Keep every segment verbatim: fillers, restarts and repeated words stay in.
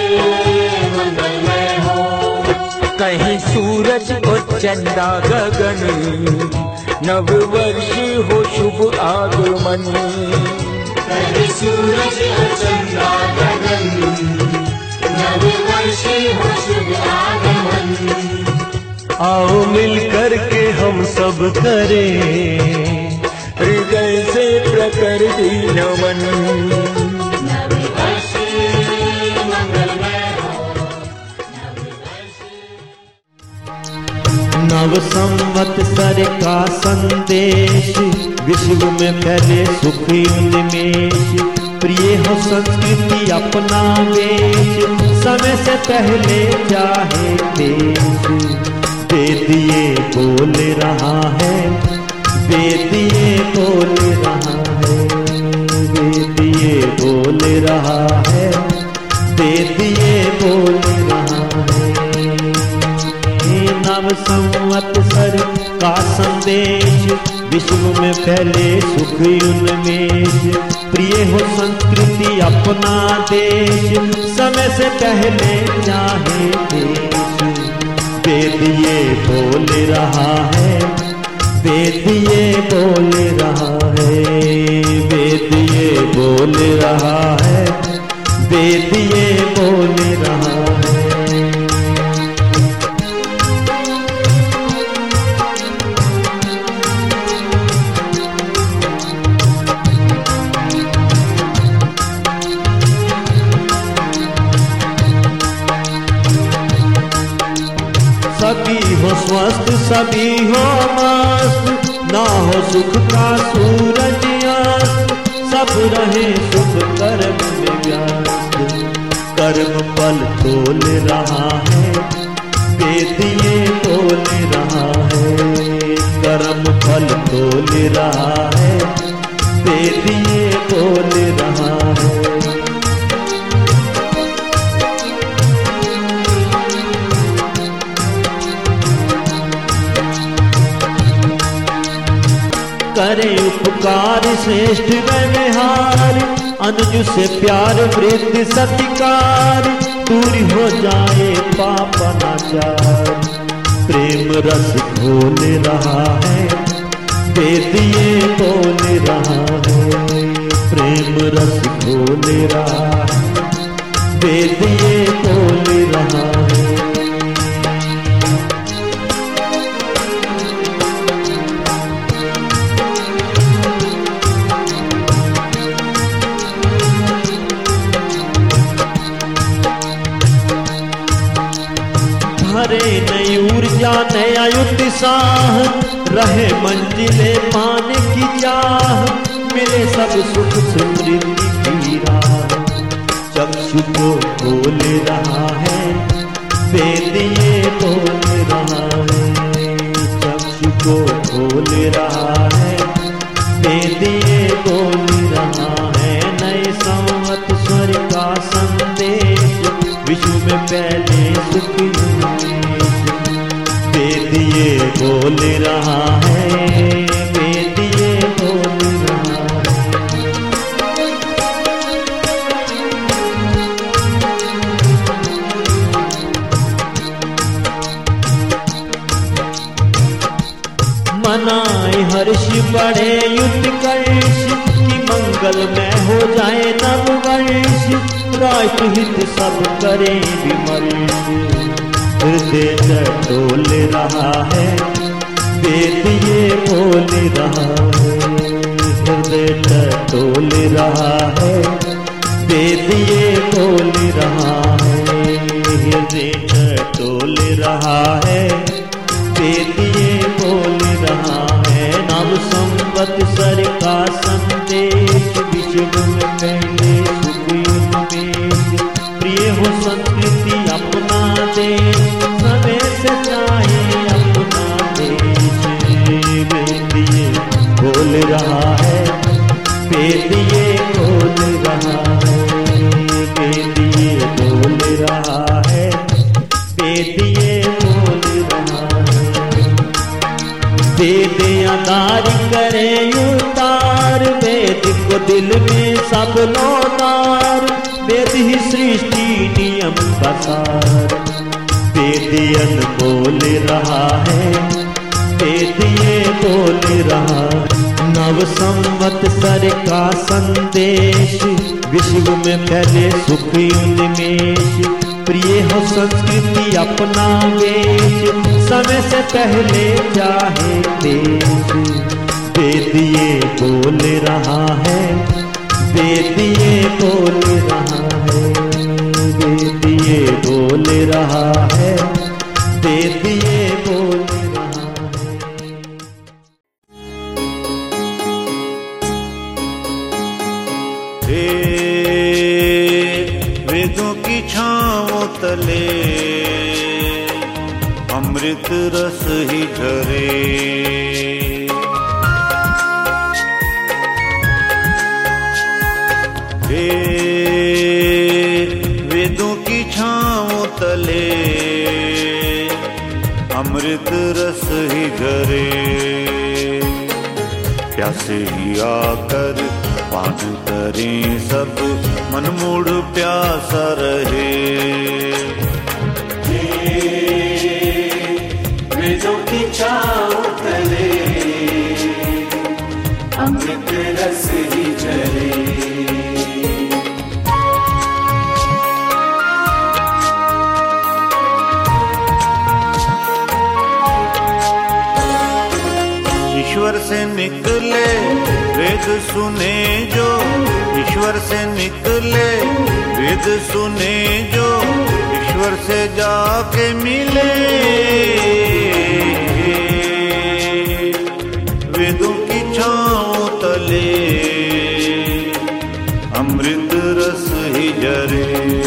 मंगलमय हो। कहीं सूरज और चंदा गगन, नव वर्ष हो शुभ आगमन। कहीं सूरज और चंदा गगन, नव वर्ष हो शुभ आगमन। आओ मिलकर के हम सब करें हृदय से प्रकृति नमन। नववर्ष मंगलमय हो, नववर्ष। नव संवत्सर का संदेश, विश्व में फैले सुख उन्मेष। प्रिय हो संस्कृति अपना वेश, समय से पहले चाहे देश। वेद ये बोल रहा है, वेद ये बोल रहा है, वेद ये बोल रहा है, वेद ये बोल रहा है। नव संवत्सर का संदेश, विश्व में फैले सुख उन्मेष। प्रिय हो संस्कृति अपना देश, समय से पहले चाहे देश। वेद ये बोल रहा है, वेद ये बोल रहा है, वेद ये बोल रहा है, वेद ये बोल रहा है। सभी हो स्वस्थ, सभी हो मस्त, ना हो सुख का सूरज अस्त। सब रहे शुभ कर्म में व्यस्त, कर्म फल तोल रहा है, वेद ये बोल रहा है। कर्म फल तोल रहा है, वेद ये बोल रहा है। करे उपकार श्रेष्ठ व्यवहार, अनुज से प्यार वृद्ध सत्कार। दूर हो जाए पाप अनाचार, प्रेम रस घोल रहा है, वेद ये बोल रहा है। प्रेम रस घोल रहा है, वेद ये बोल रहा है। भरे नई ऊर्जा नया उत्साह, रहे मंजिले पाने की चाह। मिले सब सुख समृद्धि की राह, चक्षु को खोल रहा है, वेद ये बोल रहा है। चक्षु को खोल रहा है, वेद ये बोल रहा है। नए संवत्सर का संदेश, विश्व में पहले सुख वेद ये बोल रहा है, वेद ये बोल रहा है। मनाए हर्ष बड़े उत्कर्ष, कि मंगल में हो जाए नववर्ष। राष्ट्र हित सब करें विमर्श, हृदय डोल रहा है, वेद ये बोल रहा है। हृदय डोल रहा है, वेद ये बोल रहा है। हृदय डोल रहा है, वेद ये बोल रहा है। नव संवत्सर का संदेश, विश्व में पहले सुख उन्मेष। प्रिय हो संस्कृति अपना देश, समय से चाहे अपना देश। वेद ये बोल रहा है, वेद ये बोल रहा है, वेद ये बोल रहा है, वेद ये बोल रहा है। वेद आधार करे उतार, वेद को दिल में सब लोतार। वेद ही सृष्टि नियम का सार। वेदियन बोल रहा है, वेदिये बोल रहा। नव संवत्सर का संदेश विश्व में फैले सुख उन्मेष। प्रिय हो संस्कृति अपना वेश, समय से पहले चाहे देश। वेदिये बोल रहा है, वेदिये बोल रहा है, वेदिये बोल रहा है, वेदिये बोल रहा है। हे वेदों की छाँवों तले अमृत रस ही झरे। हे वेदों की छाँवों तले अमृत रस ही झरे। प्यासे ही आकर पान करें सब, मन मूड प्यासा रहे। वेदों की छाँव तले अमृत रस ही झरे। ईश्वर से निकले वेद सुने जो, ईश्वर से निकले वेद सुने जो, ईश्वर से जाके मिले। वेदों की छाँव तले अमृत रस ही झरे।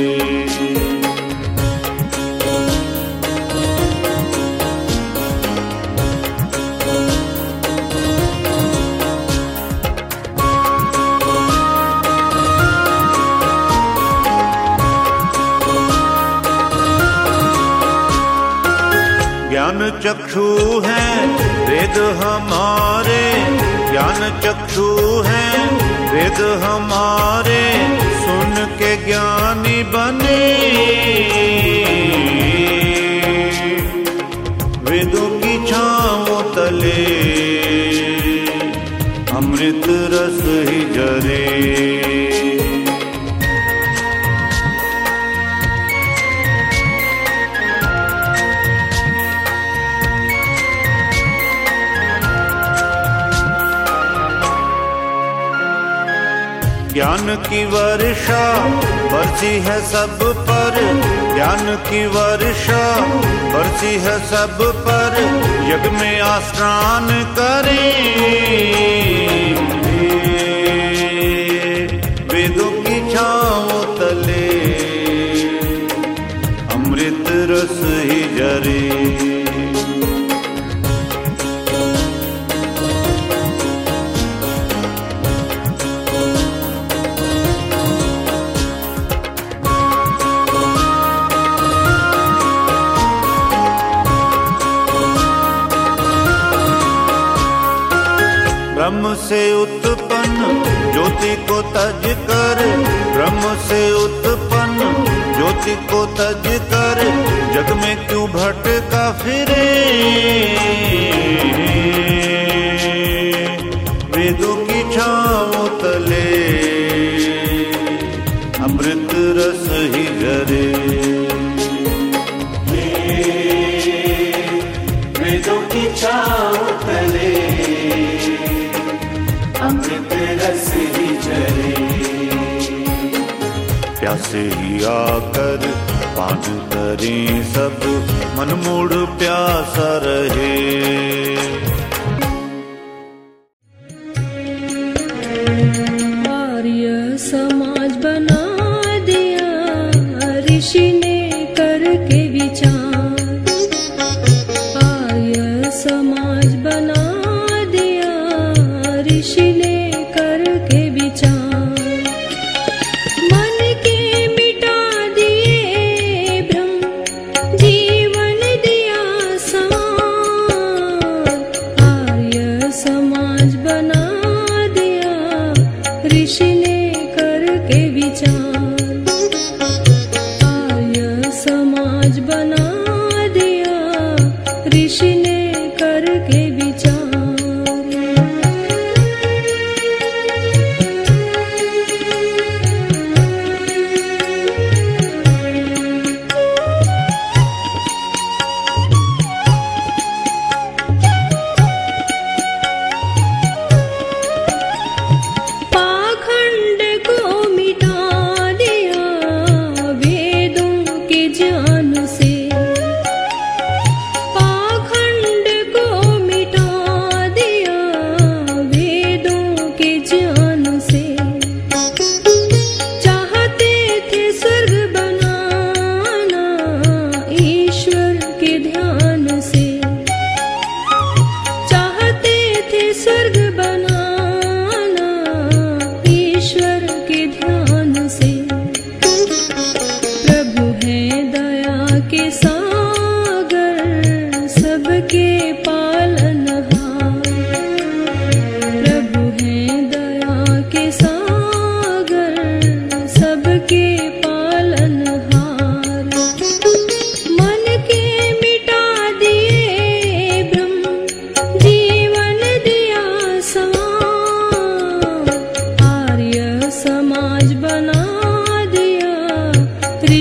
ज्ञान चक्षु हैं वेद हमारे, ज्ञान चक्षु हैं वेद हमारे, सुन के ज्ञानी बने। वेदों की छाँव तले अमृत रस ही झरे। ज्ञान की वर्षा बरसी है सब पर, ज्ञान की वर्षा बरसी है सब पर, यज्ञ में आस्नान करें। वेदों की छाँव तले अमृत रस ही झरे। ब्रह्म से उत्पन्न ज्योति को तज कर, ब्रह्म से उत्पन्न ज्योति को तज कर, जग में क्यों भटका फिरे। वेदों की छाँव तले अमृत रस ही झरे। वेदों की छाँव तले अमृत रस ही झरे। प्यासे ही आकर पान करें सब, मन मूड प्यासा रहे। आर्य समाज बना दिया ऋषि ने करके विचार, आर्य समाज बना दिया ऋषि ने करके विचार। मन के मिटा दिए भ्रम, जीवन दिया समान, आर्य समाज बना दिया ऋषि ने करके विचार।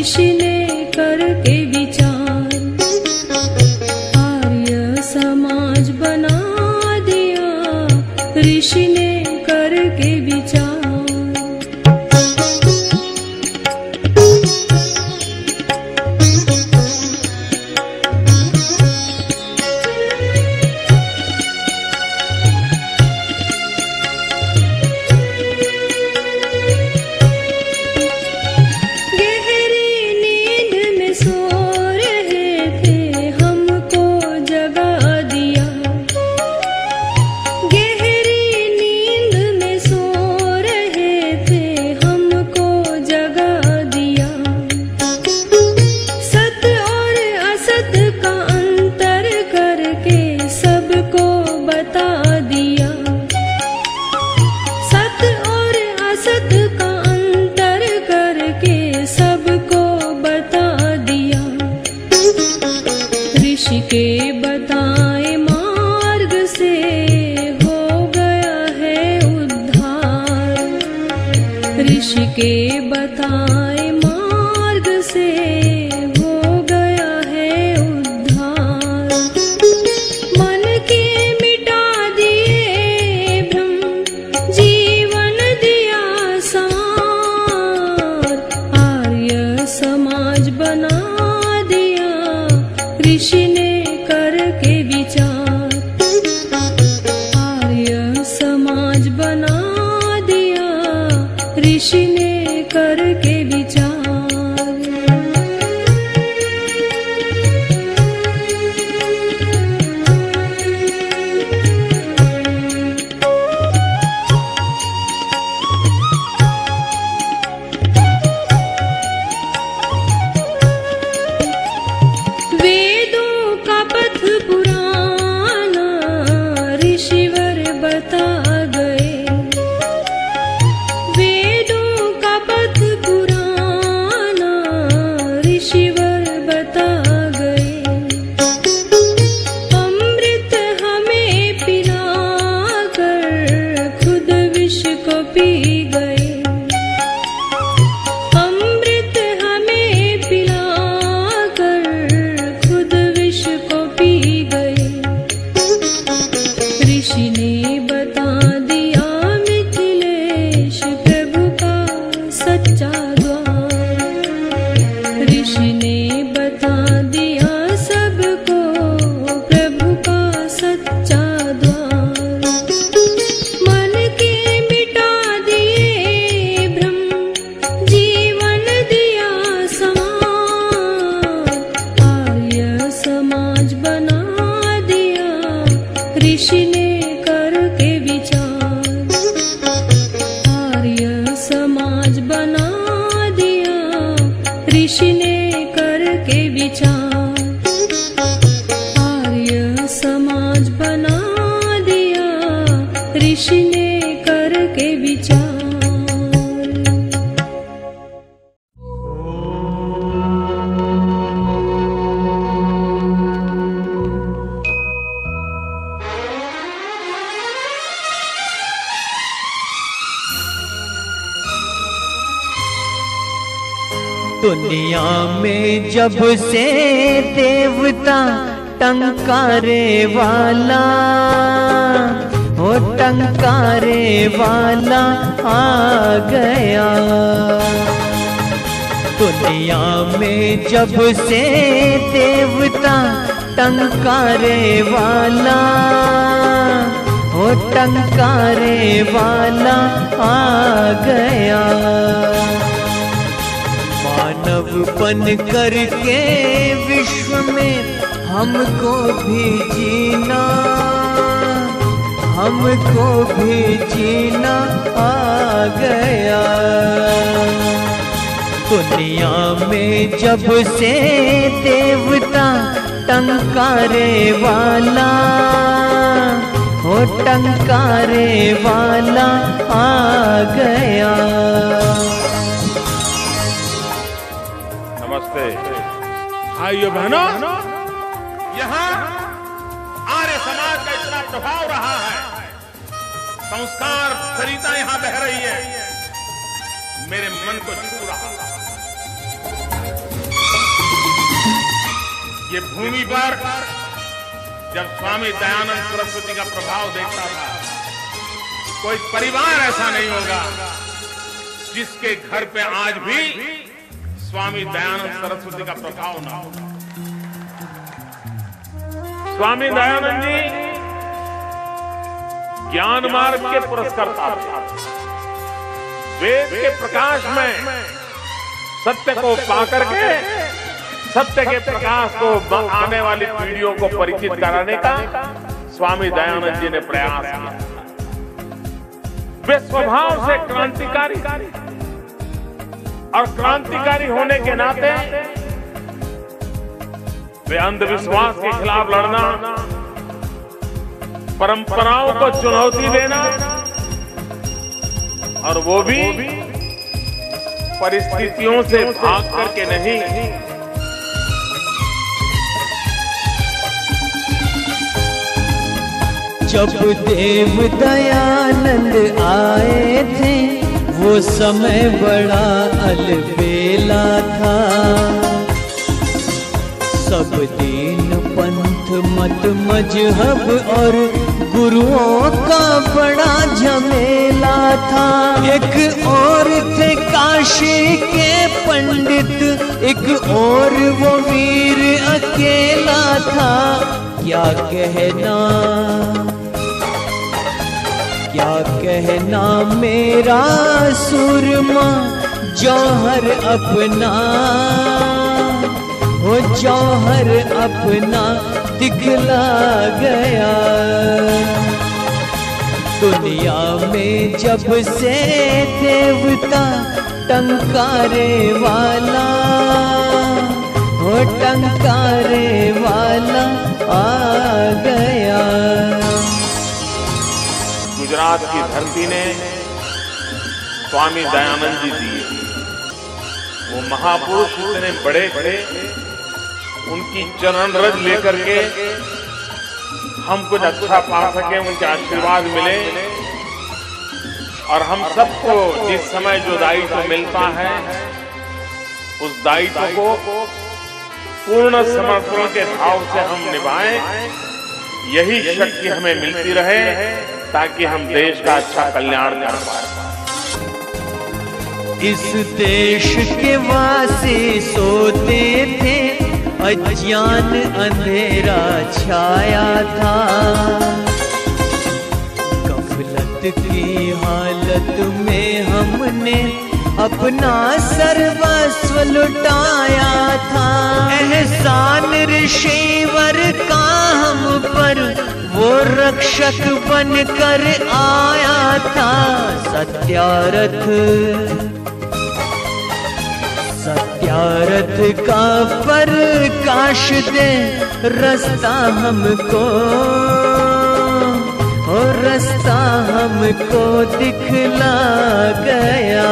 ऋषि ने करके विचार आर्य समाज बना दिया, ऋषि ने करके विचार। के बताए मार्ग से हो गया है उद्धार, ऋषि के बताए मार्ग से हो गया है उद्धार। मन के मिटा दिए भ्रम, जीवन दिया सार, आर्य समाज बना दिया, ऋषि ने करके विचार। आर्य समाज बना दिया, ऋषि ने करके विचार। ऋषि ने करके विचार, आर्य समाज बना दिया, ऋषि ने करके विचार। आर्य समाज बना दिया, ऋषि ने करके विचार। दुनिया में जब से देवता टंकारे वाला हो, टंकारे वाला आ गया। दुनिया में जब से देवता टंकारे वाला हो, टंकारे वाला आ गया। मानव बन करके विश्व में हमको भी जीना, हमको भी जीना आ गया। दुनिया में जब से देवता टंकारे वाला हो, टंकारे वाला आ गया। नमस्ते भाइयों बहनों, यहाँ आर्य समाज का इतना प्रभाव रहा है, संस्कार सरिता यहाँ बह रही है, मेरे मन को छू रहा है। ये भूमि पर जब स्वामी दयानंद सरस्वती का प्रभाव देखता था, कोई परिवार ऐसा नहीं होगा जिसके घर पे आज भी स्वामी दयानंद सरस्वती का प्रभाव ना हो। स्वामी दयानंद जी ज्ञान मार्ग के पुरस्कर्ता थे। वेद के प्रकाश में सत्य को पाकर के सत्य के प्रकाश को आने वाली पीढ़ियों को परिचित कराने का स्वामी दयानंद जी ने प्रयास किया। वे स्वभाव से क्रांतिकारी और क्रांतिकारी होने के नाते वे अंधविश्वास के खिलाफ लड़ना, परंपराओं को चुनौती देना, और वो भी परिस्थितियों से भाग करके नहीं, जब देव दयानंद आए थे वो समय बड़ा अलबेला था। सब दीन पंथ मत मजहब और गुरुओं का बड़ा झमेला था। एक और थे काशी के पंडित, एक और वो वीर अकेला था। क्या कहना क्या कहना मेरा सुरमा जौहर अपना, वो जौहर अपना दिखला गया। दुनिया में जब से देवता टंकारे वाला, वो टंकारे वाला आ गया। गुजरात की धरती ने स्वामी दयानंद जी दिए। वो महापुरुष इतने बड़े थे, उनकी चरण रज लेकर के हम कुछ अच्छा पा सके, उनके आशीर्वाद मिले, और हम सबको जिस समय जो दायित्व मिलता है उस दायित्व को पूर्ण समर्पण के भाव से हम निभाएं। यही शक्ति हमें मिलती रहे ताकि हम देश का अच्छा कल्याण कर पाए। इस देश के वासी सोते थे, अज्ञान अंधेरा छाया था। गफलत की हालत में हमने अपना सर्वस्व लुटाया था। एहसान ऋषिवर का हम पर वो रक्षक बनकर आया था। सत्यारथ सत्यारथ का प्रकाश दे रास्ता हमको, और रास्ता हमको दिखला गया।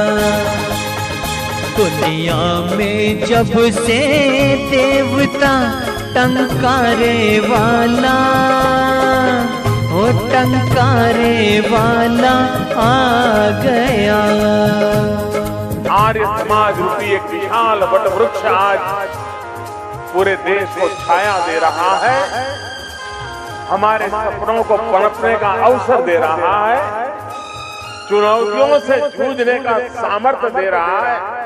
दुनिया में जब से देवता टंकारे वाला, वो टंकारे वाला आ गया। आर्य समाज रूपी एक विशाल वट वृक्ष आज पूरे देश को छाया दे रहा है, हमारे सपनों को पनपने का अवसर दे रहा है, चुनौतियों से जूझने का सामर्थ्य दे रहा है।